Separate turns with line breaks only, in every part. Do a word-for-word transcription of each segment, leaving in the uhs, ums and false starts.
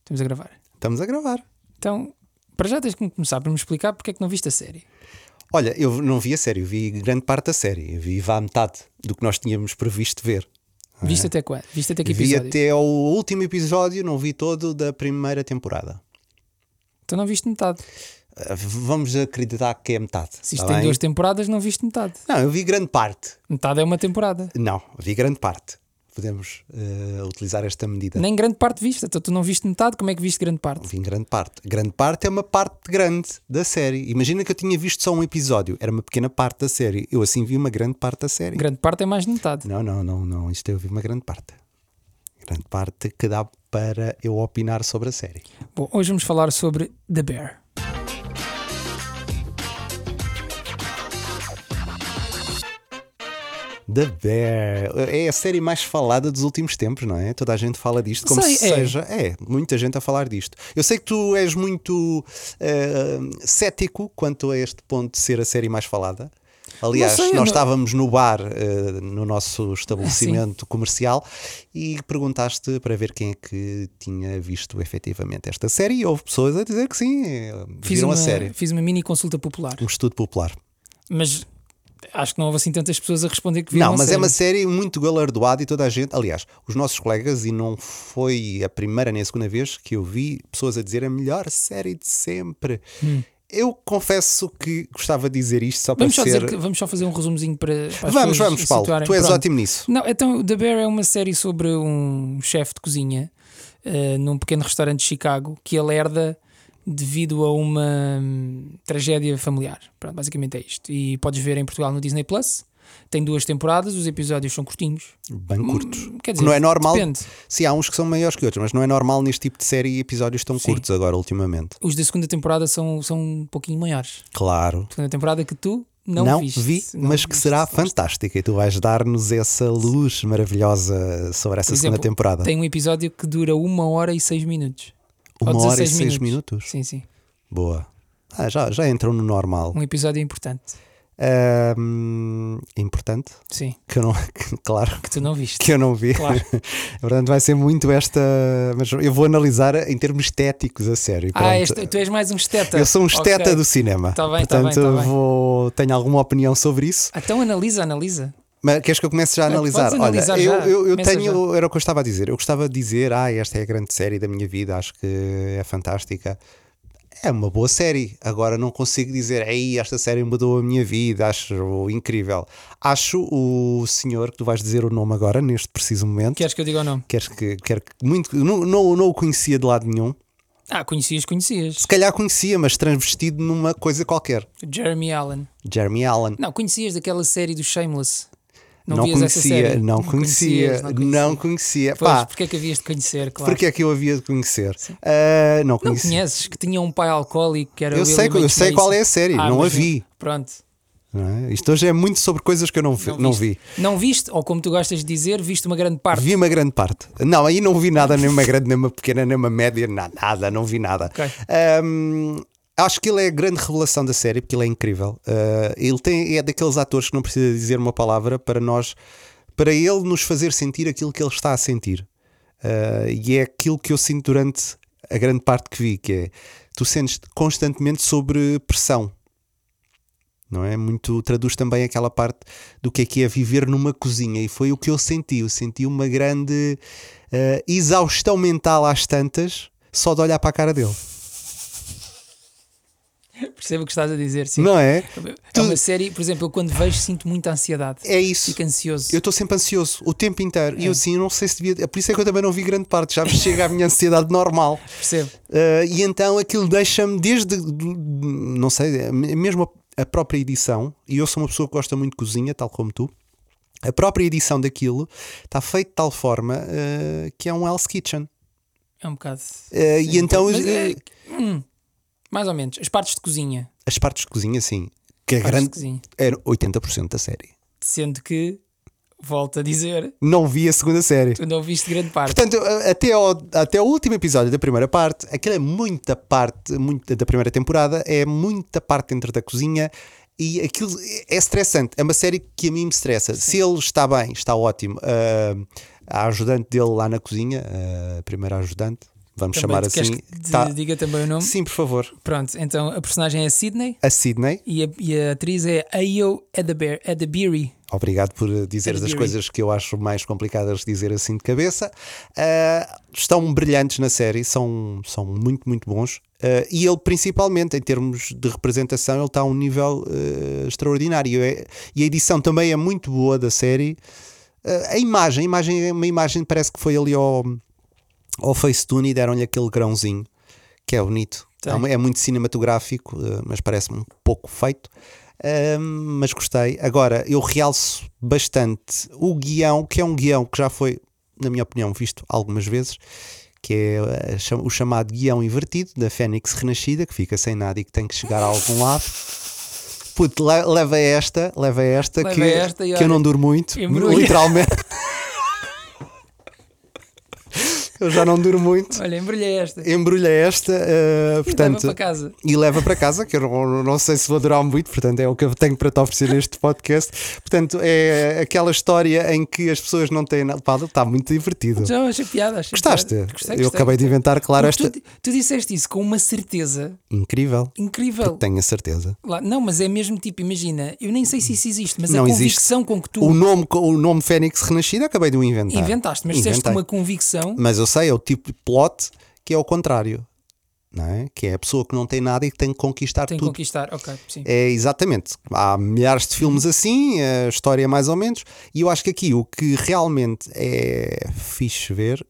Estamos a gravar.
Estamos a gravar.
Então, para já tens que começar por me explicar porque é que não viste a série.
Olha, eu não vi a série, eu vi grande parte da série. Eu vi vá a metade do que nós tínhamos previsto ver.
Viste
é?
até quando? Viste até que
Vi
episódio?
até ao último episódio, não vi todo da primeira temporada.
Então não viste metade.
Uh, Vamos acreditar que é metade.
Se isto
tá
tem
bem?
duas temporadas, não viste metade.
Não, eu vi grande parte.
Metade é uma temporada.
Não, vi grande parte. Podemos uh, utilizar esta medida.
Nem grande parte viste. Então tu não viste metade, como é que viste grande parte?
Vi grande parte. Grande parte é uma parte grande da série. Imagina que eu tinha visto só um episódio. Era uma pequena parte da série. Eu assim vi uma grande parte da série.
Grande parte é mais de metade.
Não, não, não, não. Isto eu vi uma grande parte. Grande parte que dá para eu opinar sobre a série.
Bom, hoje vamos falar sobre The Bear.
The Bear é a série mais falada dos últimos tempos, não é? Toda a gente fala disto como
Sei,
se
é.
seja. É, muita gente a falar disto. Eu sei que tu és muito uh, cético quanto a este ponto de ser a série mais falada. Aliás,
Não sei, eu
nós
não-
estávamos no bar, uh, no nosso estabelecimento comercial, e perguntaste para ver quem é que tinha visto efetivamente esta série, e houve pessoas a dizer que sim, uh,
Fiz
viram
uma,
a série.
fiz uma mini consulta popular.
Um estudo popular.
Mas acho que não houve assim tantas pessoas a responder que viram
Não,
a
mas
série.
é uma série muito galardoada e toda a gente, aliás, os nossos colegas, e não foi a primeira nem a segunda vez que eu vi pessoas a dizer a melhor série de sempre.
Hum.
Eu confesso que gostava de dizer isto só para
Vamos só,
ser...
dizer que- vamos só fazer um resumozinho para, para as
Vamos,
pessoas
vamos,
se
Paulo,
situarem.
tu és
Pronto.
ótimo nisso.
Não, então The Bear é uma série sobre um chefe de cozinha uh, num pequeno restaurante de Chicago que ele herda devido a uma hum, tragédia familiar. Pronto, basicamente é isto. E podes ver em Portugal no Disney Plus. Tem duas temporadas, os episódios são curtinhos.
Bem curtos.
Hum, Quer dizer,
Não é normal.
depende.
Sim, há uns que são maiores que outros, mas não é normal neste tipo de série episódios tão
Sim.
curtos agora, ultimamente.
Os da segunda temporada são, são um pouquinho maiores.
Claro.
Segunda temporada que tu não, viste.
vi,
Não
mas que
viste.
será fantástica, e tu vais dar-nos essa luz maravilhosa sobre essa
Por
segunda
exemplo,
temporada.
Tem um episódio que dura uma hora e seis minutos.
Uma
ou
hora e
dezasseis
seis minutos.
Sim, sim.
Boa. Ah, já, já entram no normal.
Um episódio importante.
Ahm, importante.
Sim,
Que eu não, que, claro,
que tu não viste.
que eu não vi.
Claro.
Portanto, vai ser muito esta. Mas eu vou analisar em termos estéticos a sério.
Ah,
Pronto.
este, tu és mais um esteta.
Eu sou um esteta
Ok.
do cinema.
Tá bem, tá
Portanto,
bem, tá bem.
vou, tenho alguma opinião sobre isso.
Então analisa, analisa.
Mas queres que eu comece já a
Não,
analisar?
podes analisar
Olha,
já.
eu, eu, eu
Começa
tenho. Era o que eu estava a dizer. Eu gostava de dizer, ah, esta é a grande série da minha vida, acho que é fantástica. É uma boa série. Agora não consigo dizer, ei, esta série mudou a minha vida, acho incrível. Acho o senhor, que tu vais dizer o nome agora, neste preciso momento.
Queres que eu diga o nome?
Queres que, quer que muito, não, não, não o conhecia de lado nenhum.
Ah, conhecias, conhecias.
Se calhar conhecia, mas transvestido numa coisa qualquer.
Jeremy Allen.
Jeremy Allen.
Não, conhecias daquela série do Shameless?
Não,
vias essa
conhecia,
série?
não conhecia,
conhecias,
não conhecia.
Pois,
Pá,
porque é que havias de conhecer, claro.
porque é que eu havia de conhecer? Ah, não
Não
conhecia.
conheces, que tinha um pai alcoólico que era
Eu
William
sei,
H.
eu sei
Macy.
qual é a série,
Ah,
não a
mas
vi.
Pronto.
Não é? Isto hoje é muito sobre coisas que eu não vi. Não
viste.
vi.
Não viste, ou como tu gostas de dizer, viste uma grande parte.
Vi uma grande parte. Não, aí não vi nada, nem uma grande, nem uma pequena, nem uma média, nada, nada não vi nada.
Ok.
Ahm, acho que ele é a grande revelação da série, porque ele é incrível. Ah, ele tem, é daqueles atores que não precisa dizer uma palavra para nós, para ele nos fazer sentir aquilo que ele está a sentir. Ah, e é aquilo que eu sinto durante a grande parte que vi, que é, tu sentes constantemente sobre pressão. Não é? Muito traduz também aquela parte do que é que é viver numa cozinha, e foi o que eu senti. Eu senti uma grande uh, exaustão mental às tantas, só de olhar para a cara dele.
Percebo o que estás a dizer, sim.
Não é?
É uma série, por exemplo, eu quando vejo sinto muita ansiedade.
É isso.
Fico ansioso.
Eu estou sempre ansioso o tempo inteiro.
É.
E eu assim, eu não sei se devia. Por isso é que eu também não vi grande parte. Já me chega a minha ansiedade normal.
Percebo.
Uh, e então aquilo deixa-me desde. Não sei, mesmo a, a própria edição. E eu sou uma pessoa que gosta muito de cozinha, tal como tu. A própria edição daquilo está feita de tal forma uh, que é um Hell's Kitchen.
É um bocado.
Uh, e então
Mas,
uh,
é, hum, mais ou menos. As partes de cozinha.
as partes de cozinha, sim, que a
Partes
grande
de cozinha.
era oitenta por cento da série.
Sendo que, volto a dizer,
Não vi a segunda série.
tu não viste grande parte.
Portanto, até ao, até o último episódio da primeira parte, aquilo é muita parte muita, da primeira temporada, é muita parte dentro da cozinha, e aquilo é estressante. É uma série que a mim me estressa. Sim. Se ele está bem, está ótimo. Uh, a ajudante dele lá na cozinha, a primeira ajudante, vamos
Também,
chamar
tu queres
assim.
que te
Tá.
diga também o nome?
Sim, por favor.
Pronto, então a personagem é Sydney
A Sydney.
e a, e a atriz é Ayo Edebiri.
Obrigado por dizeres as coisas que eu acho mais complicadas de dizer assim de cabeça. Uh, estão brilhantes na série, são, são muito, muito bons. Uh, e ele, principalmente em termos de representação, ele está a um nível uh, extraordinário. É, e a edição também é muito boa da série. Uh, a imagem, a imagem, uma imagem parece que foi ali ao, ao Facetune e deram-lhe aquele grãozinho, que é bonito. É, é muito cinematográfico, uh, mas parece-me um pouco feito. Uh, mas gostei. Agora, eu realço bastante o guião, que é um guião que já foi, na minha opinião, visto algumas vezes, que é uh, o chamado guião invertido da Fênix Renascida, que fica sem nada e que tem que chegar a algum lado. Puto, leva esta, leva esta,
leva
que,
esta
que
olha,
eu não duro muito,
embrulha.
literalmente. Eu já não duro muito.
Olha, embrulha esta.
Embrulha esta, uh,
e
portanto,
leva para casa.
E leva para casa, que eu não, não sei se vou durar muito, portanto é o que eu tenho para te oferecer neste podcast. Portanto, é aquela história em que as pessoas não têm nada. Pá, está muito divertido.
Já achei piada. Achei
Gostaste?
piada. Gostei,
eu
gostei,
acabei
gostei.
de inventar, claro,
Porque
esta.
Tu, tu disseste isso com uma certeza
Incrível.
incrível.
Tenho a certeza.
Lá, não, mas é mesmo tipo, imagina, eu nem sei se isso existe, mas
não
a
existe.
convicção com que tu
O nome, o nome Fênix Renascida acabei de o inventar.
inventaste, mas disseste uma convicção.
Mas eu sei, é o tipo de plot que é o contrário, não é? Que é a pessoa que não tem nada e que tem que conquistar
tem
tudo.
que conquistar, ok, sim.
É exatamente. Há milhares de filmes assim, a história é mais ou menos, e eu acho que aqui o que realmente é fixe ver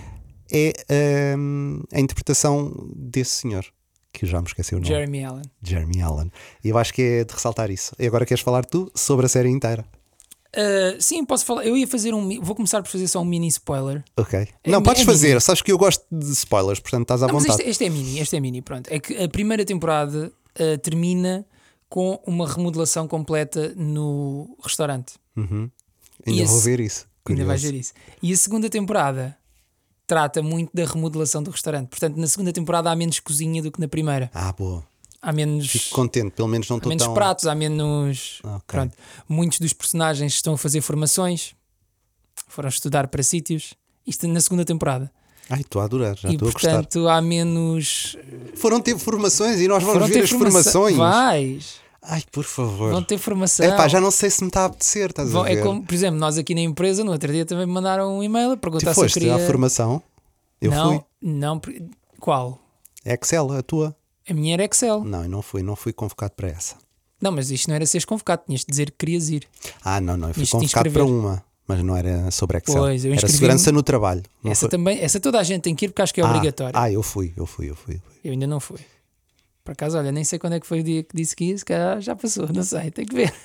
é hum, a interpretação desse senhor, que eu já me esqueci o nome.
Jeremy Allen.
Jeremy Allen. E eu acho que é de ressaltar isso. E agora queres falar tu sobre a série inteira?
Uh, sim, posso falar. Eu ia fazer um. Vou começar por fazer só um mini spoiler.
Ok.
É,
não, podes
é
fazer.
mini.
Sabes que eu gosto de spoilers, portanto estás à
Não, mas
vontade.
este, este é mini, este é mini, pronto. É que a primeira temporada uh, termina com uma remodelação completa no restaurante.
Uhum. Ainda
E
vou
esse-
ver isso.
Ainda vais
Curioso.
ver isso. E a segunda temporada trata muito da remodelação do restaurante. Portanto, na segunda temporada há menos cozinha do que na primeira.
Ah, boa.
Há menos.
Fico contente, pelo menos não
Há
estou
menos
tão.
pratos, há menos.
Ok.
Pronto. Muitos dos personagens estão a fazer formações, foram estudar para sítios. Isto na segunda temporada.
Ai, estou a adorar, já
e
estou a gostar.
portanto há menos.
Foram ter formações e nós vamos
Foram
ver
ter
as
formação-
formações. Vais.
Vais.
Ai, por favor.
Vão ter formação.
É pá, já não sei se me está a apetecer, estás
Vão-
a ver?
é como, por exemplo, nós aqui na empresa, no outro dia também me mandaram um e-mail a perguntar
Tu
se eu
foste
queria.
à formação? Eu
não,
fui.
não. por- Qual?
Excel, a tua?
A minha era Excel.
Não, eu não fui, não fui convocado para essa.
Não, mas isto não era seres convocado, tinhas de dizer que querias ir.
Ah, não, não, eu fui
Isto de
convocado para
inscrever.
uma, mas não era sobre Excel.
Pois, eu
era
inscrevi-me-
segurança no trabalho. Não
Essa
foi...
também, essa toda a gente tem que ir porque acho que é
ah,
obrigatório.
Ah, eu fui, eu fui, eu fui. eu fui.
Eu ainda não fui. Por acaso, olha, nem sei quando é que foi o dia que disse que ia, se calhar já passou, não sei, tem que ver.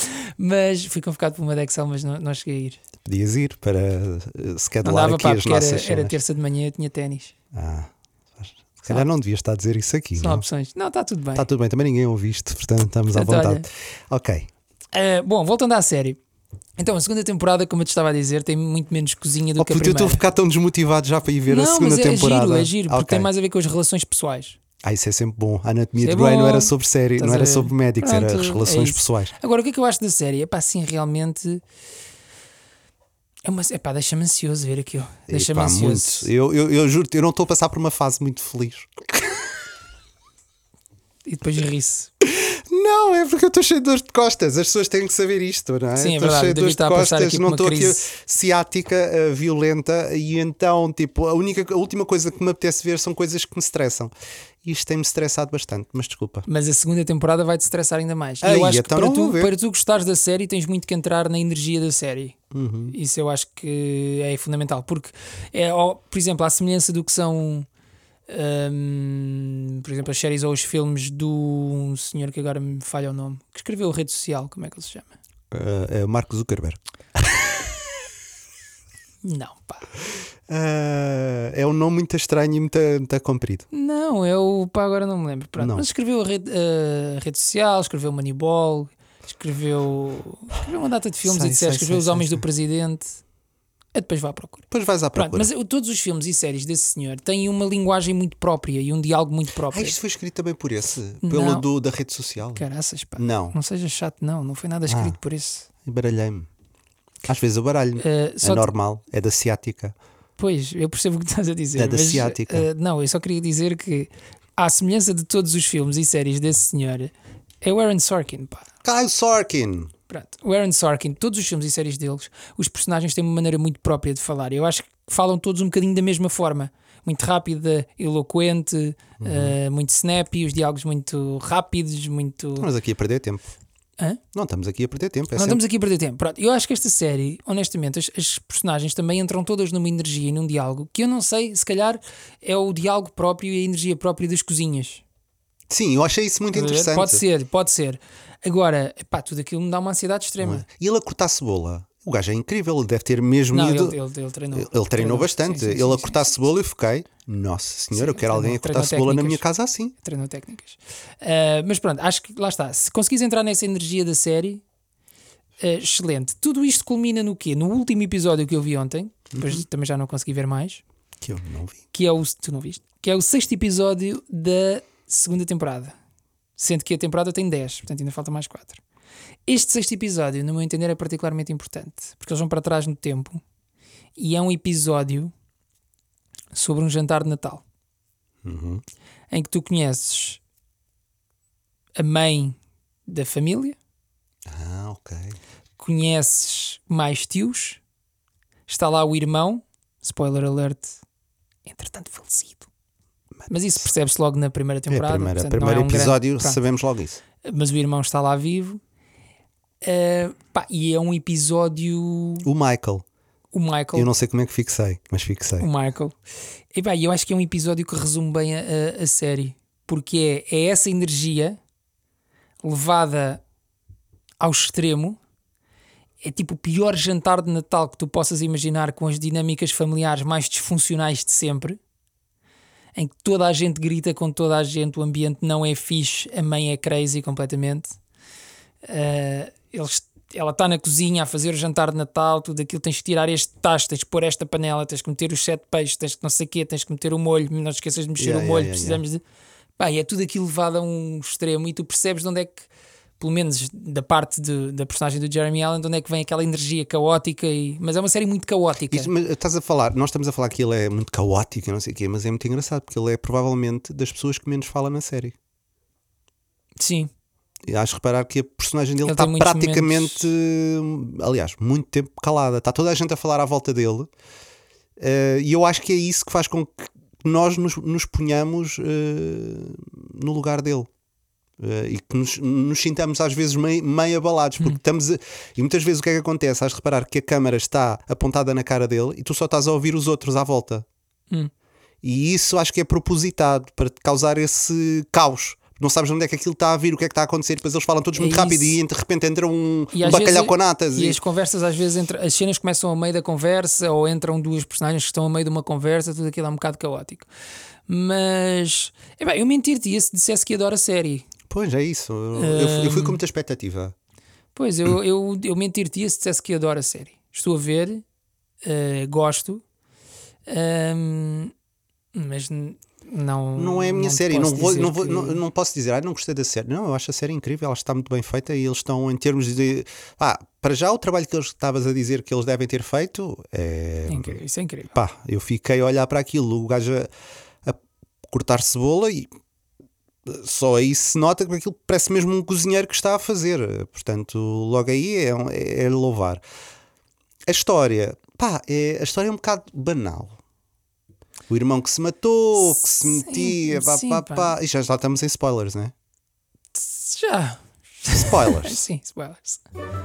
Mas fui convocado por uma da Excel, mas não, não cheguei a ir.
Podias ir para uh,
Não
schedular
dava
aqui
para,
as
porque era,
nossas
era
cenas.
terça de manhã, eu tinha ténis.
Ah, se calhar não devias estar a dizer isso aqui.
São
Não?
opções. Não, está tudo bem.
Está tudo bem, também ninguém ouviu isto, portanto estamos à
Portanto,
vontade. Ok.
Uh, bom, voltando à série. Então, a segunda temporada, como eu te estava a dizer, tem muito menos cozinha do
Oh,
que a
puto, eu estou
primeira.
a ficar tão desmotivado já para ir ver
não,
a segunda
mas é
temporada.
giro, é giro, porque
Ok.
tem mais a ver com as relações pessoais.
Ah, isso é sempre bom. A anatomia
Isso é
de Grey
bom.
não era sobre série,
Estás
não
a
era
ver?
sobre médicos, era
Pronto,
as
é
relações
isso.
pessoais.
Agora, o que é que eu acho da série? É pá, assim, realmente. É uma... Epá, deixa-me ansioso ver aquilo. Deixa-me
Epá,
ansioso.
muito. Eu, eu, eu juro-te, eu não estou a passar por uma fase muito feliz.
E depois ri-se.
Não, é porque eu estou cheio de dor de costas. As pessoas têm que saber isto, não é?
Sim, é
Estou
verdade,
cheio de
eu
dor
devia
de
estar a passar
costas,
aqui por
não
uma
estou aqui
crise.
ciática uh, violenta e então, tipo, a única, a última coisa que me apetece ver são coisas que me estressam. E isto tem-me estressado bastante, mas desculpa.
Mas a segunda temporada vai-te estressar ainda mais. E
Ai,
eu acho que
então
para
não vou
tu,
ver.
para tu gostares da série tens muito que entrar na energia da série.
Uhum.
Isso eu acho que é fundamental. Porque, é, ó, por exemplo, à semelhança do que são, hum, por exemplo, as séries ou os filmes do um senhor que agora me falha o nome, que escreveu Rede Social, como é que ele se chama?
Uh, uh, Mark Zuckerberg.
Não, pá.
Uh, é um nome muito estranho e muito, muito comprido.
Não, é o. Pá, agora não me lembro. Pronto.
Não.
Mas escreveu a rede, a rede Social, escreveu Moneyball, escreveu, escreveu uma data de filmes
Sei,
e de séries,
sei,
escreveu
sei,
Os Homens
sei,
do Presidente. Eu depois vá à procura.
Depois vais à
Pronto,
procura.
mas eu- todos os filmes e séries desse senhor têm uma linguagem muito própria e um diálogo muito
Ah,
próprio.
isto foi escrito também por esse? Pelo
Não.
do, da rede social?
Caraças, pá.
Não,
Não seja chato, não. Não foi nada escrito
Ah.
por esse.
baralhei-me. Às vezes eu baralho.
Uh,
É
só te-
normal, é da ciática.
Pois, eu percebo o que estás a dizer.
É da
mas,
ciática.
uh, não, eu só queria dizer que, à semelhança de todos os filmes e séries desse senhor, é o Aaron Sorkin, pá.
Kyle Sorkin!
Pronto. O Aaron Sorkin, todos os filmes e séries deles, os personagens têm uma maneira muito própria de falar. Eu acho que falam todos um bocadinho da mesma forma. Muito rápida, eloquente, uhum. uh, muito snappy, os diálogos muito rápidos, muito...
Estamos aqui a perder tempo.
Hã?
Não estamos aqui a perder tempo. É
Não
sempre...
estamos aqui a perder tempo. Pronto. Eu acho que esta série, honestamente, as, as personagens também entram todas numa energia e num diálogo que eu não sei, se calhar é o diálogo próprio e a energia própria das cozinhas.
Sim, eu achei isso muito interessante.
Pode ser, pode ser. Agora, pá, tudo aquilo me dá uma ansiedade extrema.
E ele a cortar cebola, o gajo é incrível, ele deve ter mesmo
não,
ido.
Ele, ele, ele treinou.
Ele, ele treinou, treinou bastante. Sim, sim, ele sim, a cortar sim, cebola sim. E fiquei, nossa senhora, sim, eu quero alguém a cortar cebola técnicas. Na minha casa assim.
Treinou técnicas. Uh, mas pronto, acho que lá está. Se conseguires entrar nessa energia da série, uh, excelente. Tudo isto culmina no quê? No último episódio que eu vi ontem, depois uhum. também já não consegui ver mais.
Que eu não vi.
Que é o, tu não viste? Que é o sexto episódio da segunda temporada. Sendo que a temporada tem dez, portanto ainda falta mais quatro. Este sexto episódio, no meu entender, é particularmente importante, porque eles vão para trás no tempo e é um episódio sobre um jantar de Natal,
uhum.
em que tu conheces a mãe da família,
ah, ok.
Conheces mais tios, está lá o irmão, spoiler alert, entretanto falecido. Mas isso percebe-se logo na primeira temporada.
É, primeira, portanto, primeiro é um episódio grande... sabemos logo isso.
Mas o irmão está lá vivo. Uh, pá, e é um episódio...
O Michael.
O Michael.
Eu não sei como é que fixei, mas fixei.
O Michael. E pá, eu acho que é um episódio que resume bem a, a, a série. Porque é, é essa energia levada ao extremo. É tipo o pior jantar de Natal que tu possas imaginar, com as dinâmicas familiares mais disfuncionais de sempre. Em que toda a gente grita com toda a gente, o ambiente não é fixe, a mãe é crazy completamente. Uh, eles, ela está na cozinha a fazer o jantar de Natal, tudo aquilo, tens que tirar este tacho, tens que pôr esta panela, tens que meter os sete peixes, tens que não sei o quê, tens que meter o molho, não te esqueças de mexer
yeah,
o molho,
yeah,
precisamos
yeah.
de... Pá, e é tudo aquilo levado a um extremo e tu percebes de onde é que, pelo menos da parte de, da personagem do Jeremy Allen, de onde é que vem aquela energia caótica, e... mas é uma série muito caótica.
Isso, mas estás a falar, nós estamos a falar que ele é muito caótico e não sei o quê, mas é muito engraçado porque ele é provavelmente das pessoas que menos fala na série.
Sim.
E acho reparar que a personagem dele
ele
está praticamente,
momentos...
aliás, muito tempo calada. Está toda a gente a falar à volta dele. Uh, e eu acho que é isso que faz com que nós nos, nos ponhamos uh, no lugar dele. Uh, e que nos, nos sintamos às vezes meio, meio abalados, porque hum. estamos a, e muitas vezes o que é que acontece? Has de reparar que a câmara está apontada na cara dele e tu só estás a ouvir os outros à volta.
Hum.
E isso acho que é propositado para causar esse caos. Não sabes onde é que aquilo está a vir, o que é que está a acontecer, depois eles falam todos muito é rápido e de repente entra um, um bacalhau com natas.
E,
e
as conversas às vezes, entre, as cenas começam a meio da conversa ou entram duas personagens que estão a meio de uma conversa, tudo aquilo é um bocado caótico. Mas é bem, eu mentir-te se dissesse que adoro a série.
Pois é isso, eu, um, eu, eu fui com muita expectativa.
Pois, eu, eu, eu mentir-te se dissesse que adoro a série. Estou a ver, uh, gosto, um, mas... Não,
não é a minha
não
série, não, vou, não, vou,
que...
não, não posso dizer, ah, não gostei da série. Não, eu acho a série incrível, ela está muito bem feita e eles estão em termos de. Ah, para já o trabalho que eles estavas a dizer que eles devem ter feito é.
Incrível, isso é incrível.
Pá, eu fiquei a olhar para aquilo, o gajo a, a cortar cebola e só aí se nota que aquilo parece mesmo um cozinheiro que está a fazer. Portanto, logo aí é, é, é louvar. A história, pá, é, a história é um bocado banal. O irmão que se matou, que se metia, pá,
sim,
pá,
pá.
pá. E já, já estamos em spoilers, não é?
Já.
Spoilers.
Sim, spoilers.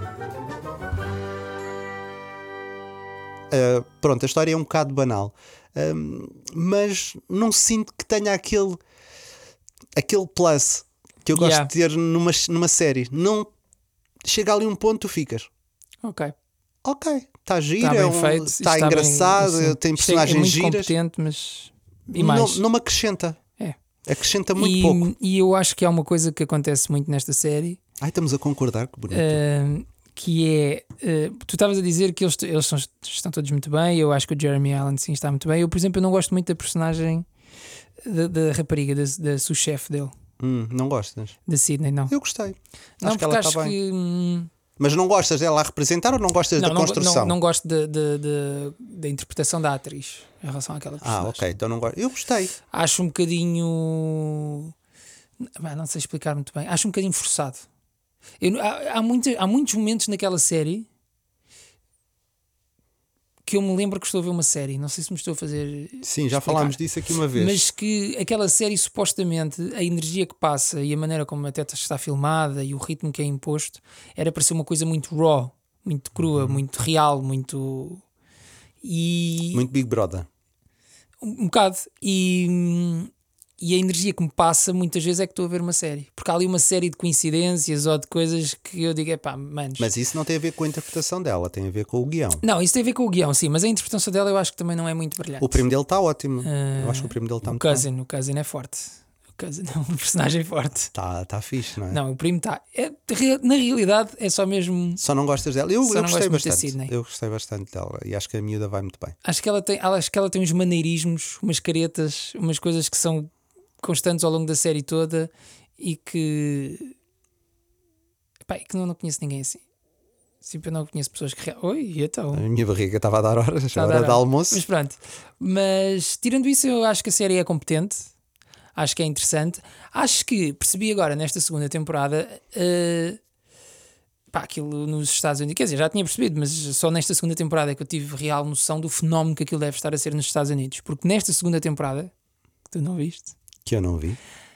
Uh, pronto, a história é um bocado banal. Um, mas não sinto que tenha aquele, aquele plus que eu gosto
yeah.
de ter numa, numa série. Não chega ali um ponto, tu ficas.
Ok.
Ok. Está giro,
está,
é um,
feito,
está,
está
engraçado,
bem,
tem personagens
é muito
giras.
Competente, mas e
não,
mais?
não me acrescenta.
É.
Acrescenta muito
e,
pouco.
E eu acho que há uma coisa que acontece muito nesta série.
Ai, estamos a concordar, que bonito.
Uh, que é, uh, tu estavas a dizer que eles, eles são, estão todos muito bem. Eu acho que o Jeremy Allen sim está muito bem. Eu, por exemplo, eu não gosto muito da personagem da, da rapariga, da, da sous-chefe dele.
Hum, não gostas?
Da Sydney, não.
Eu gostei.
Não,
acho que
porque
ela
acho
está bem.
que hum,
Mas não gostas dela a representar ou não gostas
Não,
da
não,
construção?
não, não gosto de- de- de- da interpretação da atriz em relação àquela personagem.
Ah, ok, então não gosto. Eu gostei.
Acho um bocadinho. Bem, não sei explicar muito bem. Acho um bocadinho forçado. Eu- há, há, muita- há muitos momentos naquela série que eu me lembro que estou a ver uma série. Não sei se me estou a fazer.
Sim, já
explicar.
falámos disso aqui uma vez.
Mas que aquela série, supostamente, a energia que passa e a maneira como até está filmada e o ritmo que é imposto era para ser uma coisa muito raw, muito crua,
Uhum.
muito real, muito. E.
Muito Big Brother.
Um, um bocado. E. E a energia que me passa muitas vezes é que estou a ver uma série. Porque há ali uma série de coincidências ou de coisas que eu digo, é pá, manos.
Mas isso não tem a ver com a interpretação dela, tem a ver com o guião.
Não, isso tem a ver com o guião, sim, mas a interpretação dela eu acho que também não é muito brilhante.
O primo dele está ótimo.
Ah,
Eu acho que o primo dele está
O
muito bem.
Cousin, o Cousin é forte. O Cousin é um personagem forte.
Está tá fixe, não é?
Não, o primo está. É, na realidade, é só mesmo.
Só não gostas dela? Eu,
Só
eu
não
gostei
gosto muito da
bastante.
Sydney.
Eu gostei bastante dela e acho que a miúda vai muito bem.
Acho que ela tem, acho que ela tem uns maneirismos, umas caretas, umas coisas que são constantes ao longo da série toda e que. Pá, e que não, não conheço ninguém assim. Sempre eu não conheço pessoas que. Oi, então.
A minha barriga estava a dar horas,
Está a
hora
dar-
de almoço.
Mas pronto. Mas tirando isso, eu acho que a série é competente. Acho que é interessante. Acho que percebi agora nesta segunda temporada. Uh, pá, aquilo nos Estados Unidos. Quer dizer, já tinha percebido, mas só nesta segunda temporada é que eu tive real noção do fenómeno que aquilo deve estar a ser nos Estados Unidos. Porque nesta segunda temporada, que tu não viste,
Que eu não vi.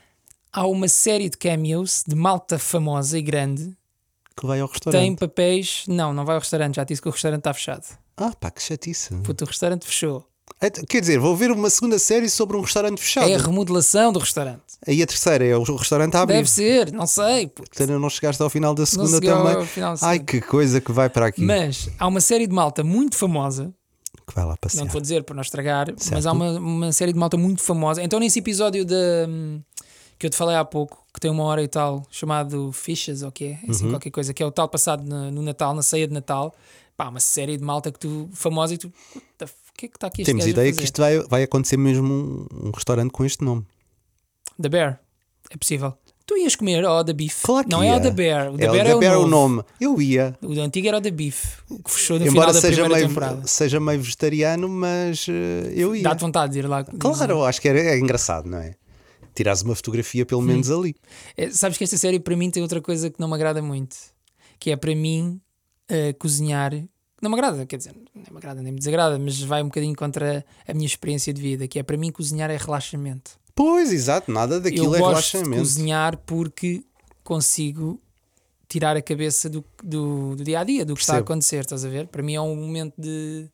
há uma série de cameos de malta famosa e grande.
Que vai ao restaurante.
Tem papéis. Não, não vai ao restaurante. Já disse que o restaurante está fechado.
Ah, pá, que chatice.
Puto, o restaurante fechou.
É, Quer dizer, vou ver uma segunda série sobre um restaurante fechado.
É a remodelação do restaurante.
Aí a terceira é o restaurante a abrir.
Deve ser, não sei. Puto.
Portanto, não chegaste ao final da segunda
cheguei ao
também.
final da
Ai,
segunda.
que coisa que vai para aqui.
Mas há uma série de malta muito famosa.
Que vai lá passear.
Não te vou dizer para não estragar,
Certo.
mas há uma, uma série de malta muito famosa. Então, nesse episódio de, hum, que eu te falei há pouco, que tem uma hora e tal, chamado Fichas, ou o que é? É assim,
Uhum.
qualquer coisa, que é o tal passado no, no Natal, na ceia de Natal. Pá, uma série de malta que tu, famosa e tu, what the f- o que é que está aqui este
Temos
gajo a
ideia
fazer?
que isto vai, vai acontecer mesmo um, um restaurante com este nome.
The Bear, é possível. Tu ias comer ao The Beef.
Claro que
não
ia.
é o The Bear. O The
é
Bear
o,
é,
The Bear
o
o
novo.
nome. Eu ia.
O antigo era o The Beef, o que fechou no
Embora
final da
seja
primeira
meio,
temporada.
seja meio vegetariano, mas eh, eu ia.
Dá-te vontade de ir lá.
Claro, eu acho que era, é engraçado, não é? Tirares uma fotografia pelo menos ali.
É, sabes que esta série para mim tem outra coisa que não me agrada muito, que é para mim uh, cozinhar. Não me agrada, quer dizer, nem me agrada nem me desagrada, mas vai um bocadinho contra a minha experiência de vida, que é para mim cozinhar é relaxamento.
Pois, exato, nada daquilo
Eu
é
gosto de
relaxamento.
cozinhar porque consigo tirar a cabeça do, do, do dia a dia, do que está a
Percebo.
acontecer, estás a ver? Para mim é um momento de,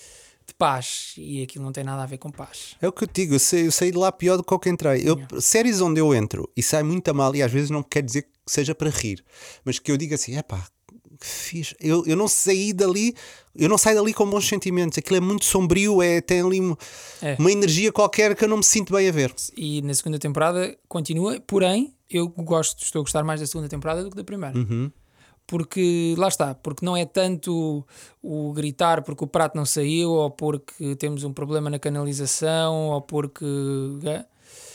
de paz e aquilo não tem nada a ver com paz.
É o que eu te digo, eu saí, eu saí de lá pior do que o que entrei. Eu, séries onde eu entro e sai muito a mal, e às vezes não quer dizer que seja para rir, mas que eu diga assim: é pá, que fixe. Eu, eu não saí dali, eu não saio dali com bons sentimentos. Aquilo é muito sombrio, é, tem ali uma,
É.
uma energia qualquer que eu não me sinto bem a ver.
E na segunda temporada continua, porém eu gosto, estou a gostar mais da segunda temporada do que da primeira.
Uhum.
Porque lá está, porque não é tanto o gritar porque o prato não saiu, ou porque temos um problema na canalização, ou porque uh,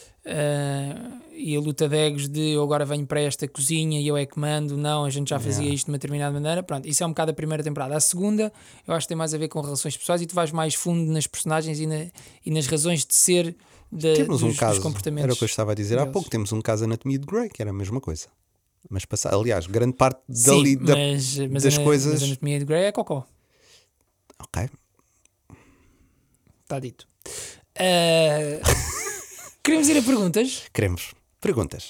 e a luta de egos de eu agora venho para esta cozinha e eu é que mando. Não, a gente já fazia
Yeah.
isto de uma determinada maneira. Pronto, isso é um bocado a primeira temporada. A segunda eu acho que tem mais a ver com relações pessoais e tu vais mais fundo nas personagens e, na, e nas razões de ser de,
Temos um
dos,
caso,
dos comportamentos.
era o que eu estava a dizer há
deles.
pouco, temos um caso Anatomia de Grey, que era a mesma coisa. Mas passa, aliás, grande parte
Sim,
dali da,
mas, mas
das
a,
coisas.
mas a Anatomia de Grey é cocó.
Ok.
Está dito. Uh, Queremos ir a perguntas.
Queremos. Perguntas.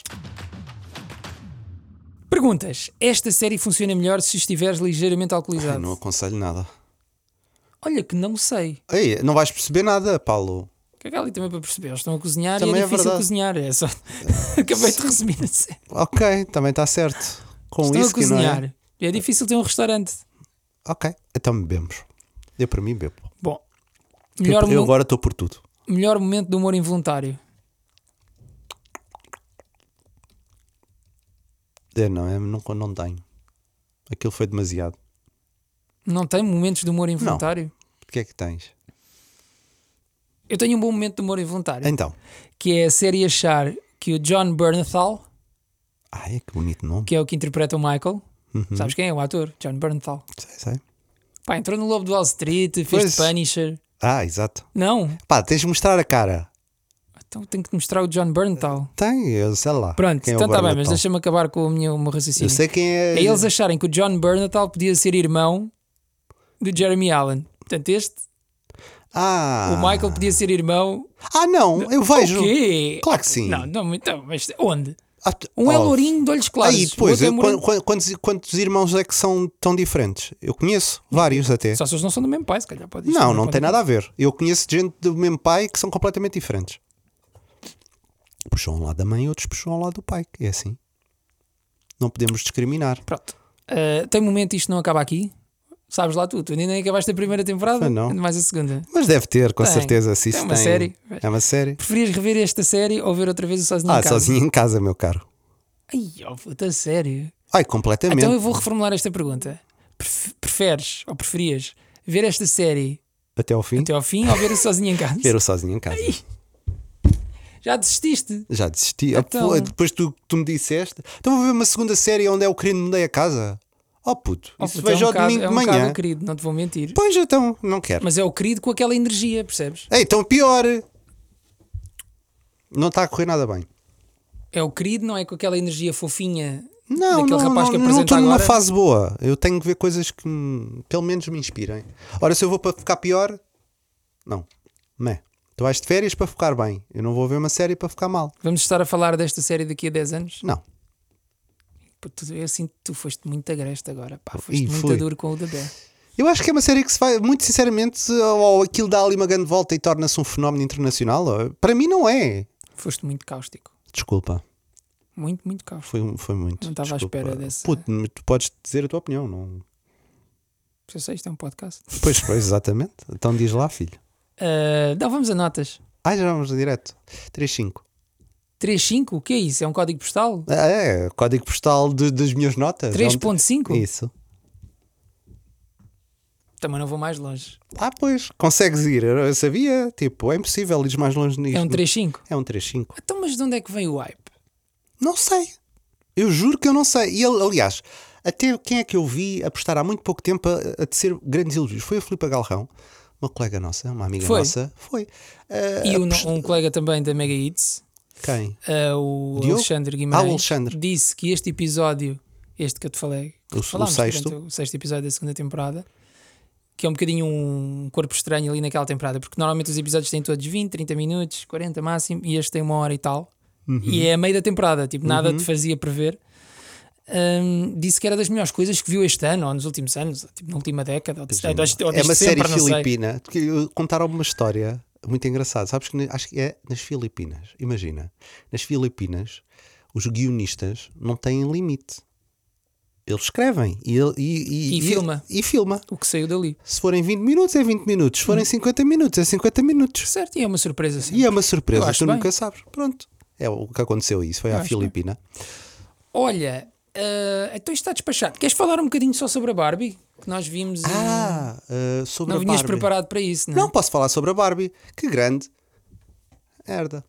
Perguntas. Esta série funciona melhor se estiveres ligeiramente
Ai,
alcoolizado?
não aconselho nada.
Olha que não sei.
Ei, não vais perceber nada, Paulo.
O que é que há ali também para perceber? Eles estão a cozinhar
Também
e é
é
difícil
verdade.
cozinhar. É só... Acabei de resumir a série.
Ok, também está certo. Com
Estão
isso
a
que não
cozinhar.
é.
É difícil ter um restaurante.
Ok, então bebemos. Eu para mim bebo.
Bom, melhor,
Eu, eu
mo-
agora estou por tudo.
melhor momento de humor involuntário.
É, não, é, não, não tenho. Aquilo foi demasiado.
Não tem momentos de humor involuntário?
O que é que tens?
Eu tenho um bom momento de humor involuntário.
Então.
Que é a série achar que o John Bernthal,
Ai, que bonito nome.
que é o que interpreta o Michael,
Uhum.
Sabes quem é o ator? John Bernthal.
Sei, sei.
Pá, entrou no Lobo do Wall Street, fez
Pois.
de Punisher.
Ah, exato.
Não,
Pá, tens de mostrar a cara.
então tenho que te mostrar o John Bernthal.
Tem, eu sei lá.
Pronto,
quem é o
então está bem, mas
Bernthal.
deixa-me acabar com o meu, o meu raciocínio.
Eu sei quem é.
É eles acharem que o John Bernthal podia ser irmão do Jeremy Allen. Portanto, este,
Ah.
o Michael podia ser irmão.
Ah, não, eu vejo.
O quê?
Claro que sim.
Não, não, então, mas onde?
Ah, t-
Um é
oh.
lourinho de olhos claros.
Aí,
o
depois,
outro é
eu,
moreno.
quan- quan- quantos, quantos irmãos é que são tão diferentes? Eu conheço vários até.
Só se eles não são do mesmo pai, se calhar pode
Não, não tem nada a ver. Eu conheço gente do mesmo pai que são completamente diferentes. Puxam um lado da mãe e outros puxam ao lado do pai. É assim. Não podemos discriminar.
Pronto. Uh, tem momento isto não acaba aqui. Sabes lá tu, tu ainda nem acabaste a primeira temporada,
Ah, não.
ainda mais a segunda.
Mas deve ter, com
Tem.
certeza. Se
É
isso
uma
tem-
série.
É uma série.
Preferias rever esta série ou ver outra vez o Sozinho
Ah,
em Casa?
sozinho em casa, meu caro.
Ai, ó, puta, sério.
Ai, completamente.
Então eu vou reformular esta pergunta. Pref- Preferes ou preferias ver esta série
Até ao fim.
até ao fim ou ver o Sozinho em Casa?
Ver o sozinho em casa.
Já desististe?
Já desisti.
Então-
Ah, pô, Depois tu, tu me disseste. Então vou ver uma segunda série onde é o querido me dei a casa. Oh puto,
Oh,
isso
puto, é
vejo
um
ao
bocado-
domingo
é
de
um
manhã.
bocado querido, não te vou mentir.
Pois então, não quero.
Mas é o querido com aquela energia, percebes?
Ei, então pior. Não está a correr nada bem.
É o querido, não é com aquela energia fofinha
Não,
daquele
não,
rapaz
não,
que
não
apresenta
estou numa
agora.
fase boa. Eu tenho que ver coisas que hum, pelo menos me inspirem. Ora, se eu vou para ficar pior, não. Né. Tu vais de férias para ficar bem. Eu não vou ver uma série para ficar mal.
Vamos estar a falar desta série daqui a dez anos?
Não.
Puto, eu sinto que tu foste muito agreste agora. Pá, foste
Ih,
muito
fui.
duro com o bebê.
Eu acho que é uma série que se vai, muito sinceramente, ou aquilo dá ali uma grande volta e torna-se um fenómeno internacional. ou- Para mim não é.
Foste muito cáustico.
Desculpa.
Muito, muito cáustico.
Foi, foi muito.
Não estava à
Desculpa.
espera dessa-
Puto, tu podes dizer a tua opinião. Não...
Eu sei, isto é um podcast.
Pois, pois, exatamente. Então diz lá, filho.
Uh, não, vamos a notas.
Ah, já vamos direto. três cinco.
três cinco? O que é isso? É um código postal?
Ah, é, código postal de- das minhas notas.
três
É um-
ponto cinco?
Isso.
Também não vou mais longe.
Ah, pois, consegues ir. Eu sabia, tipo, é impossível ir mais longe nisto.
É um três cinco?
É um três cinco.
Então, mas de onde é que vem o hype?
Não sei. Eu juro que eu não sei. E ele, aliás, até quem é que eu vi apostar há muito pouco tempo a, a tecer grandes elogios? Foi a Filipa Galrão, uma colega nossa, uma amiga
Foi?
nossa. Foi. Ah,
E um,
apost-
um colega também da Mega Hits,
Quem?
uh, o
Diogo?
Alexandre
Ah,
Guimarães,
o Alexandre.
disse que este episódio, este que eu te falei, que
O-
falámos
o sexto.
durante o sexto episódio da segunda temporada, que é um bocadinho um corpo estranho ali naquela temporada, porque normalmente os episódios têm todos vinte, trinta minutos, quarenta máximo, e este tem uma hora e tal.
Uhum.
E é a meio da temporada, tipo, nada te fazia prever. Hum, disse que era das melhores coisas que viu este ano, ou nos últimos anos, tipo, na última década, ou, de, ou desde, ou
É
desde
uma
sempre,
série
não sei.
filipina. Que eu- contaram uma história muito engraçada. Sabes que ne- acho que é nas Filipinas. Imagina, nas Filipinas, os guionistas não têm limite. Eles escrevem e, e, e,
E filma.
E, filma.
O que saiu dali.
Se forem vinte minutos, é vinte minutos. Se forem cinquenta minutos, é cinquenta minutos.
Certo, e é uma surpresa assim.
E é uma
Eu
surpresa,
acho
tu
bem.
nunca sabes. Pronto. É o que aconteceu isso. Foi
Eu
à
acho
Filipina.
Olha, ah, então isto está despachado. Queres falar um bocadinho só sobre a Barbie? Que nós vimos e
Ah, uh, sobre
não
a
vinhas
Barbie.
preparado para isso, não é?
Não posso falar sobre a Barbie. Que grande. Herda.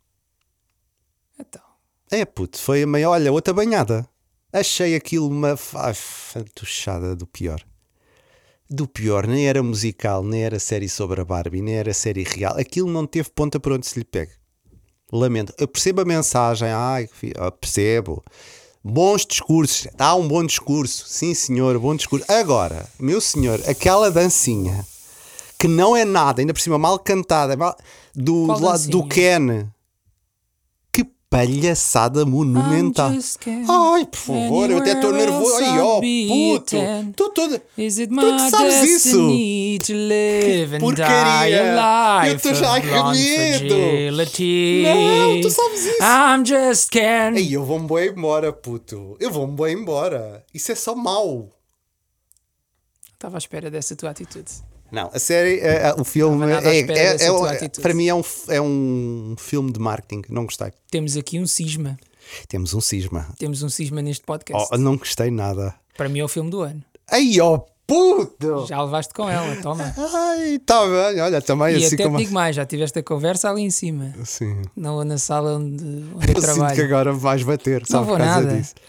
Então,
É puto, foi a meia. Olha, outra banhada. Achei aquilo uma fa- fantochada do pior. Do pior, nem era musical, nem era série sobre a Barbie, nem era série real. Aquilo não teve ponta por onde se lhe pega. Lamento. Eu percebo a mensagem. Ai, fi- eu percebo. Bons discursos. Dá um bom discurso. Sim, senhor, bom discurso. Agora, meu senhor, aquela dancinha que não é nada, ainda por cima mal cantada, mal- do,
Qual
do lado do
dancinha?
Ken. Que palhaçada monumental.
I'm just scared.
Ai, por favor, eu até estou
Anywhere
nervoso.
else
Ai, ó,
I'll be
puto.
ten.
Estou toda.
Is it
Tu
my
que sabes isso?
destiny to live and
porcaria.
die a
Eu
life
tô
of
já com
blonde
medo.
fragility?
Não, tu sabes isso.
I'm just scared.
Ei, eu vou-me bem embora, puto. Eu vou-me bem embora. Isso é só mau.
Estava à espera dessa tua atitude.
Não, a série, é, é, o filme
Não estava nada à
é,
espera
é-
dessa
é-
tua
é-
atitude.
para mim é um, é um filme de marketing. Não gostei.
Temos aqui um cisma.
Temos um cisma.
Temos um cisma neste podcast.
Oh, não gostei nada.
Para mim é o filme do ano.
Ai, ó, puto!
Já levaste com ela, toma.
Ai, tá bem. Olha, também
E
assim
até
como.
te digo mais, já tiveste a conversa ali em cima.
Sim.
Na, na sala onde, onde eu
Eu sinto que
trabalho.
agora vais bater, só
Não
por
vou
causa
nada.
disso.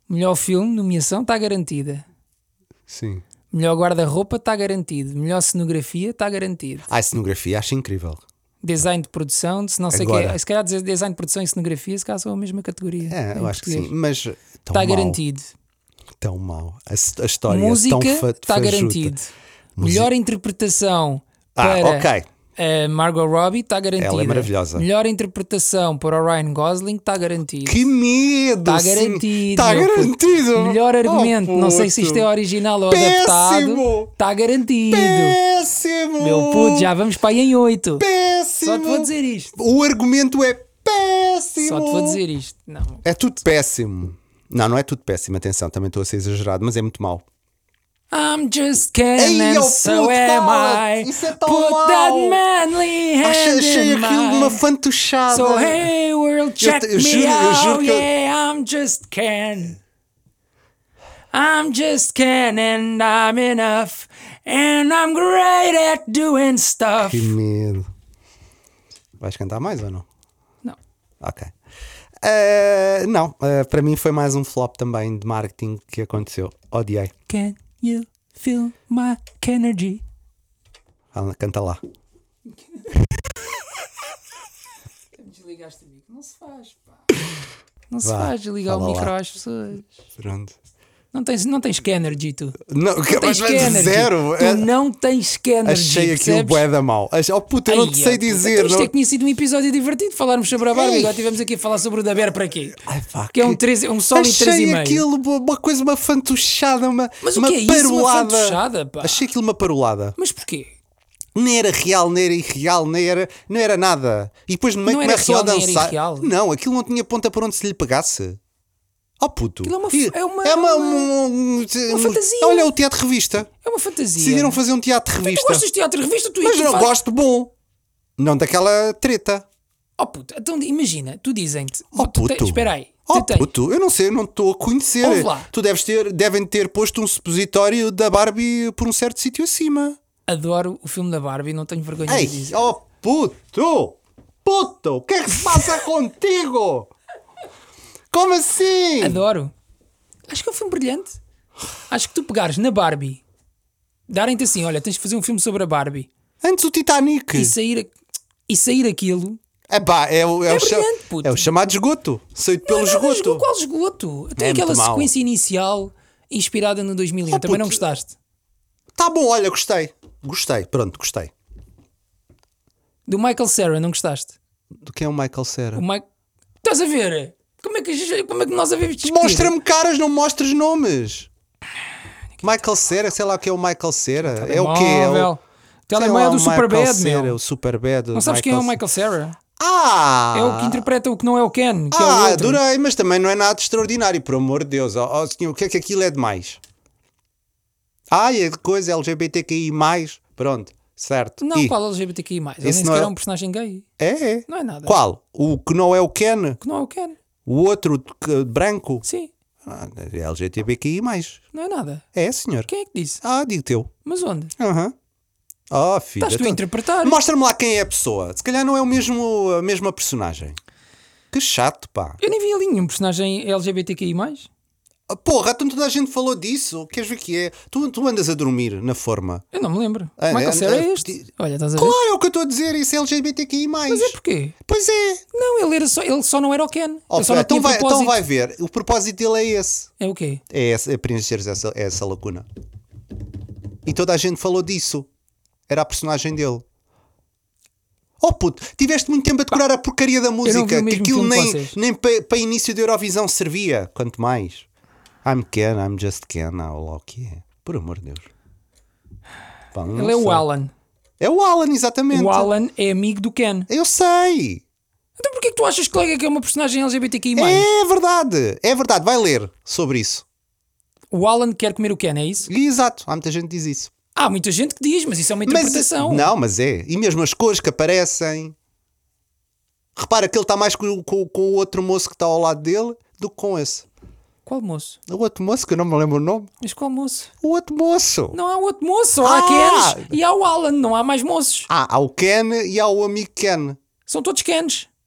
Melhor filme, nomeação, está garantida.
Sim.
Melhor guarda-roupa, está garantido. Melhor cenografia, está garantido.
Ah, a cenografia, acho incrível.
Design de produção, se não sei o que. Se calhar dizer design de produção e cenografia, se calhar são a mesma categoria.
É, eu acho que sim. Mas
está garantido.
Tão mau. A, a história
música
é tão
está garantido. Música. Melhor interpretação para
ah, okay.
a Margot Robbie está garantida.
Ela é maravilhosa.
Melhor interpretação para o Ryan Gosling está garantido.
Que medo!
Está garantido.
Está garantido.
Melhor argumento, oh, não sei se isto é original ou
Péssimo.
adaptado. Está garantido.
Péssimo!
Meu puto, já vamos para aí em oito.
Péssimo!
Só te vou dizer isto.
O argumento é péssimo.
Só te vou dizer isto. Não.
É tudo péssimo. Não, não é tudo péssimo, atenção, também estou a ser exagerado, mas é muito mau.
I'm just kidding, and so am I.
Isso é tão
Put
mau.
that manly hand
Achei, achei
in
aquilo
mine.
uma fantochada.
So hey world, check
eu, eu
me
juro,
out,
eu juro que eu...
yeah, I'm just Ken. I'm just Ken and I'm enough. And I'm great at doing stuff.
Que medo. Vais cantar mais ou não?
Não.
Ok. Uh, não, uh, para mim foi mais um flop também de marketing que aconteceu. Odiei.
Can you feel my energy?
Ah, canta lá.
Desligaste o micro. Não se faz, pá. Não se
Vá,
faz desligar o
fala
micro
lá.
às pessoas.
Pronto.
Não tens, não tens Scannergy, tu.
Não,
Não tens
mas
Scannergy.
zero.
Tu
É-
não tens Scannergy.
Achei aquilo
percebes?
bué da mal. Achei... Oh puta, eu não te
Ai,
sei
ó, puta,
dizer.
então isto
Não...
é que tinha sido um episódio divertido. Falarmos sobre a Barbie.
Ei.
Agora estivemos aqui a falar sobre o da Bear para quê?
Ai, pá,
Que é um, três, um sólido três
Achei
e meio.
aquilo uma, uma coisa, uma fantochada, uma,
Mas o
uma
que é isso? Uma
parolada.
fantochada, pá?
Achei aquilo uma parolada.
Mas porquê?
Nem era real, nem era irreal, nem era, não era nada. E depois no meio
Não era
começam a
real, nem era
dançar.
irreal?
Não, aquilo não tinha ponta para onde se lhe pegasse. Oh puto.
Aquilo é uma-
E-
é uma-
é uma,
uma-
um- um-
fantasia.
Olha o teatro de revista.
É uma fantasia.
Decidiram fazer um teatro de
Tu
revista.
gostas de teatro de revista? Tu
Mas
tu
eu não
fazes-
gosto bom. Não daquela treta.
Oh puto, então imagina, tu dizem-te.
Oh
tu te-
puto.
Espera aí.
Oh
tu tens-
puto, eu não sei, eu não estou a conhecer.
Ouve lá.
Tu deves ter, devem ter posto um supositório da Barbie por um certo sítio acima.
Adoro o filme da Barbie, não tenho vergonha de
Ei,
dizer.
oh puto! Puto! O que é que se passa contigo? Como assim?
Adoro. Acho que é um filme brilhante. Acho que tu pegares na Barbie, darem-te assim: olha, tens de fazer um filme sobre a Barbie
Antes o Titanic.
e sair, e sair aquilo.
Epá, é, o, é,
É
o cha-
brilhante, puto.
é o chamado esgoto. Saído pelo
Não é nada
esgoto.
esgoto. Qual esgoto? Tem
É
aquela
muito mau.
sequência inicial inspirada no dois mil e um.
Oh,
Também não
puto.
gostaste?
Tá bom, olha, gostei. Gostei, pronto, gostei.
Do Michael Cera, não gostaste?
Do que é o Michael Cera?
O Mike... Estás a ver? Como é que, a gente- como é que nós havemos discutir?
Mostra-me caras, não mostres nomes. Michael Cera, sei lá o que é o Michael Cera. É o quê? É
Telemóvel.
o...
Telemóvel do Superbad,
Cera,
meu.
o Superbad.
Não sabes quem é o Michael Cera?
Ah!
É o que interpreta o que não é o Ken, que é o
Ah,
outro.
adorei, mas também não é nada extraordinário, por amor de Deus. Oh, oh, senhor, o que é que aquilo é demais? Ah, é de coisa L G B T Q I mais, pronto, certo.
Não,
E-
qual L G B T Q I mais? Ele
Esse
nem
não
sequer
é-
é um personagem gay.
É, é.
Não é nada.
Qual? O que não é o Ken?
Que não é o Ken.
O outro que- branco?
Sim,
Ah, é L G B T Q I mais.
não é nada.
É, senhor.
Quem é que disse?
Ah, digo teu.
Mas onde?
Aham. Oh, filho.
Estás tu a
então-
interpretar.
Mostra-me lá quem é a pessoa. Se calhar não é o mesmo, a mesma personagem. Que chato, pá.
Eu nem vi ali nenhum personagem L G B T Q I mais.
Ah, porra, então toda a gente falou disso. Queres ver que é? Tu, tu andas a dormir na forma.
Eu não me lembro.
Ah,
Michael
é-
Cera é
é-
este. Olha, estás a ver?
Claro, é o que eu estou a dizer. Isso é L G B T Q I mais.
Mas é porquê?
Pois é.
Não, ele, era só, ele só não era o Ken.
Oh,
ele só não
então,
tinha
vai,
propósito.
então vai ver. O propósito dele é esse.
É o quê?
É, esse, é preencheres essa, essa lacuna. E toda a gente falou disso. Era a personagem dele. Oh puto, tiveste muito tempo a decorar a porcaria da
vi
música.
o
Que
mesmo
aquilo
filme que
nem,
vocês.
nem para pa início da Eurovisão servia. Quanto mais. I'm Ken, I'm just Ken. Ah, lá o que é. Por amor de Deus. Pá, não
Ele é o
sei.
Alan.
É o Alan, exatamente.
O Alan é amigo do Ken.
Eu sei.
Então porquê que tu achas, colega, que é uma personagem L G B T Q I mais?
É verdade. É verdade. Vai ler sobre isso.
O Alan quer comer o Ken, é isso?
E, exato. Há muita gente que diz isso.
Há muita gente que diz, mas isso é uma interpretação.
Mas, não, mas é. E mesmo as cores que aparecem. Repara que ele está mais com, com, com o outro moço que está ao lado dele do que com esse.
Qual moço?
O outro moço, que eu não me lembro o nome.
Mas qual moço?
O outro moço.
Não há outro moço, só há
Ah!
Kens e há o Alan, não há mais moços.
Ah, há o Ken e há o amigo Ken.
São todos Kens.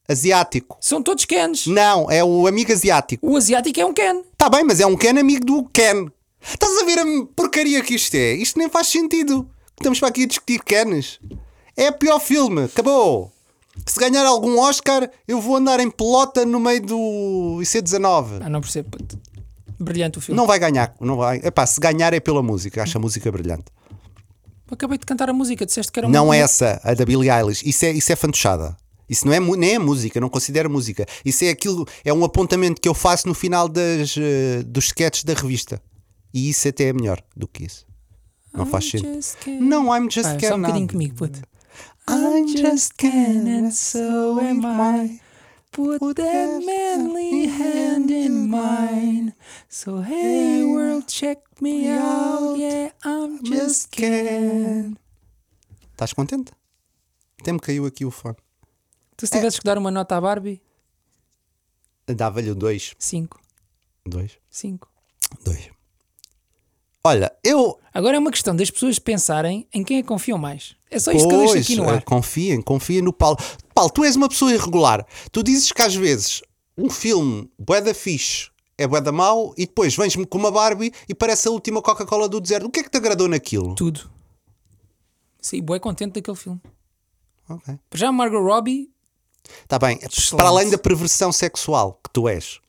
Asiático.
São todos Kens.
Não, é o amigo asiático.
O asiático é um Ken.
Tá bem, mas é um Ken amigo do Ken. Estás a ver a porcaria que isto é? Isto nem faz sentido. Estamos para aqui a discutir Kens. É o pior filme. Acabou. Se ganhar algum Oscar, eu vou andar em pelota no meio do I C dezanove.
Ah, não percebo. Puto. Brilhante o filme.
Não vai ganhar. Não vai. Epá, se ganhar é pela música. Acho a música brilhante.
Acabei de cantar a música. Disseste que era
Não
uma...
é essa, a da Billie Eilish. Isso é, isso é fantochada. Isso não é, nem é música, não considero música. Isso é aquilo, é um apontamento que eu faço no final das, uh, dos sketches da revista. E isso até é melhor do que isso. Não
I'm
faz sentido.
just Ken.
Não, I'm just
Ah,
Ken.
só um bocadinho
nada.
comigo, puto.
I'm just Ken
and so am I. Put that manly hand in mine. So hey world, check me out. Yeah, I'm just Ken.
Estás contente? Até me caiu aqui o fone.
Tu se tivesses que dar uma nota à Barbie?
Dava-lhe o dois.
cinco.
Dois.
cinco.
Dois. Olha, eu.
Agora é uma questão das pessoas pensarem em quem é que confiam mais. É só isto que eu deixo aqui no ar.
Confiem, confiem no Paulo. Paulo, tu és uma pessoa irregular. Tu dizes que às vezes um filme bué da fixe é bué da mau e depois vens-me com uma Barbie e parece a última Coca-Cola do deserto. O que é que te agradou naquilo?
Tudo. Sim, bué contente daquele filme.
Ok.
Já a Margot Robbie...
Está bem.
Excelente.
Para além da perversão sexual que tu és.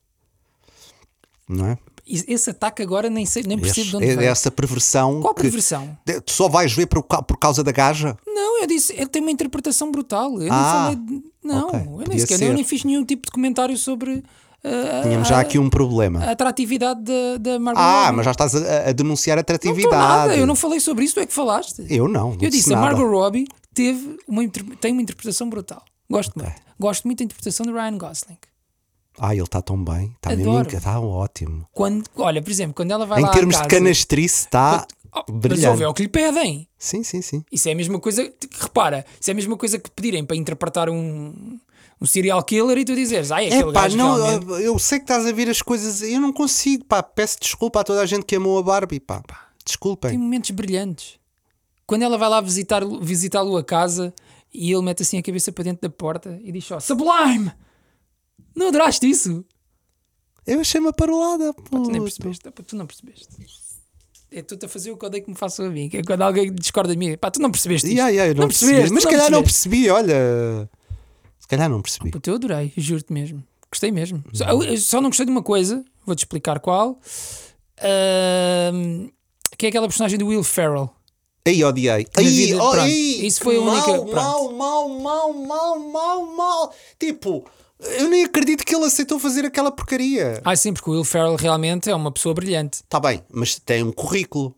Não é?
Esse ataque agora nem, sei, nem percebo
Esse,
de onde
é
veio.
essa perversão.
Qual
que
perversão?
Tu só vais ver por, por causa da gaja?
Não, eu disse, ele tem uma interpretação brutal. Eu
Ah,
não falei. De, não,
ok.
eu nem
Podia
sequer,
ser.
eu nem fiz nenhum tipo de comentário sobre uh,
Tínhamos
a,
já aqui um problema.
a atratividade da, da Margot
Ah,
Robbie.
mas já estás a, a denunciar a
Não estou
atratividade.
nada, eu não falei sobre isso, tu é que falaste.
Eu não, não
Eu disse, a
nada.
Margot Robbie teve uma, inter- tem uma interpretação brutal. Gosto muito. Gosto muito da interpretação de Ryan Gosling.
Ah, ele está tão bem. Está
Adoro.
mesmo, está ótimo.
Quando, olha, por exemplo, quando ela vai
Em
lá
termos
à
de
casa,
canastrice, está
Oh, mas
brilhante.
ouve, é o que lhe pedem.
Sim, sim, sim.
Isso é a mesma coisa, que- repara, isso é a mesma coisa que pedirem para interpretar um, um serial killer e tu dizeres, ai, aquele
É pá,
gajo
não,
realmente...
eu sei que estás a ver as coisas, eu não consigo, pá, peço desculpa a toda a gente que amou a Barbie, pá, desculpem.
Tem momentos brilhantes. Quando ela vai lá visitar, visitá-lo a casa e ele mete assim a cabeça para dentro da porta e diz só, Sublime! Não adoraste isso?
Eu achei uma parolada, pô.
Tu nem percebeste, pá, tu não percebeste. É tu-te a fazer o que eu odeio que me façam a mim, que é quando alguém discorda de mim, pá, tu não percebeste isto.
Yeah, yeah, eu não,
não
percebi,
percebeste,
mas
tu
se calhar não
percebeste.
percebi, olha. Se calhar não percebi.
Puta, eu adorei, juro-te mesmo. Gostei mesmo. Só, eu- eu só não gostei de uma coisa, vou-te explicar qual. Ahm, que é aquela personagem do Will Ferrell.
Aí odiei.
Na
Aí,
vida,
oh,
pronto.
aí,
Isso foi a única-
Mal,
pronto.
mal, mal, mal, mal, mal, mal. Tipo, eu nem acredito que ele aceitou fazer aquela porcaria.
Ah, sim, porque o Will Ferrell realmente é uma pessoa brilhante.
Está bem, mas tem um currículo.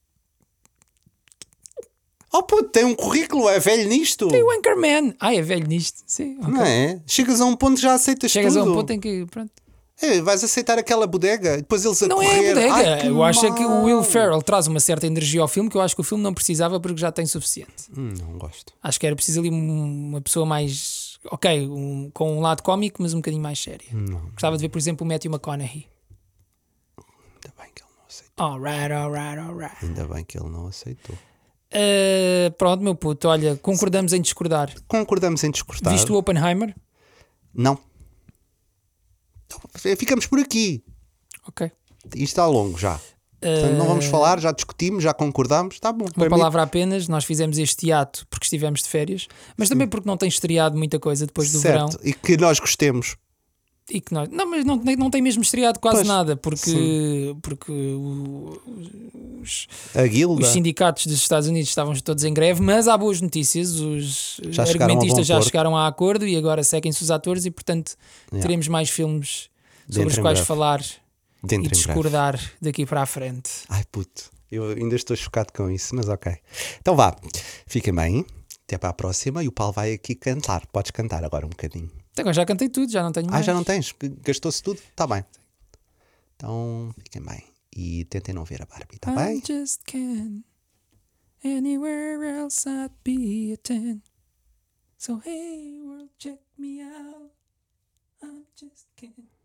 Oh puto, tem um currículo, é velho nisto.
E o Anchorman. Ah, é velho nisto. Sim, ok.
Não é? Chegas a um ponto que já aceitas
Chegas
tudo.
a um ponto em que. Pronto.
É, vais aceitar aquela bodega, depois eles a
Não
correr.
é a bodega.
Ai, que
eu acho é que o Will
mau.
Ferrell traz uma certa energia ao filme que eu acho que o filme não precisava porque já tem suficiente.
Hum, não gosto.
Acho que era preciso ali um- uma pessoa mais. Ok, um- com um lado cómico, mas um bocadinho mais séria.
Não.
Gostava de ver, por exemplo, o Matthew McConaughey.
Ainda bem que ele não aceitou.
Alright, alright, alright.
Ainda bem que ele não aceitou.
Uh, pronto, meu puto, olha, concordamos em discordar.
Concordamos em discordar.
Viste o Oppenheimer?
Não. Então, ficamos por aqui.
Ok.
Isto está longo já. Portanto, não vamos falar, já discutimos, já concordamos. Está bom.
Uma
Para mim-
palavra apenas, nós fizemos este hiato porque estivemos de férias, mas também porque não tem estreado muita coisa depois do verão.
certo. E que nós gostemos.
E que nós, não, mas não, não tem mesmo estreado quase
Pois,
nada, porque, porque o- os,
A guilda.
os sindicatos dos Estados Unidos estavam todos em greve, mas há boas notícias, os
Já chegaram a
argumentistas
bom
já
porto.
chegaram a acordo e agora seguem-se os atores e portanto
Yeah.
teremos mais filmes sobre
Dentro
os
em
quais
breve.
falar
Dentro
e
em breve.
discordar daqui para a frente.
Ai puto, eu ainda estou chocado com isso, mas ok. Então vá, fiquem bem. Até para a próxima. E o Paulo vai aqui cantar. Podes cantar agora um bocadinho.
Agora já cantei tudo, já não tenho
Ah,
mais.
já não tens? Gastou-se tudo? Está bem. Então fiquem bem. E tentem não ver a Barbie, está
I
bem?
just can't. Anywhere else I'd be a ten. So hey world, check me out. I just can't.